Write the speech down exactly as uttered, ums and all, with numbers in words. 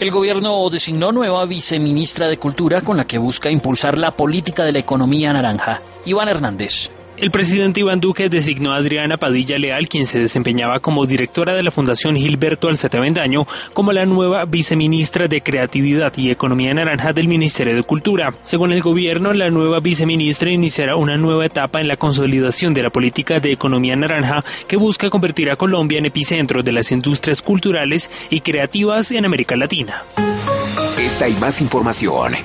El gobierno designó nueva viceministra de Cultura con la que busca impulsar la política de la economía naranja. Iván Hernández. El presidente Iván Duque designó a Adriana Padilla Leal, quien se desempeñaba como directora de la Fundación Gilberto Alzate Avendaño, como la nueva viceministra de Creatividad y Economía Naranja del Ministerio de Cultura. Según el gobierno, la nueva viceministra iniciará una nueva etapa en la consolidación de la política de economía naranja que busca convertir a Colombia en epicentro de las industrias culturales y creativas en América Latina. Esta y más información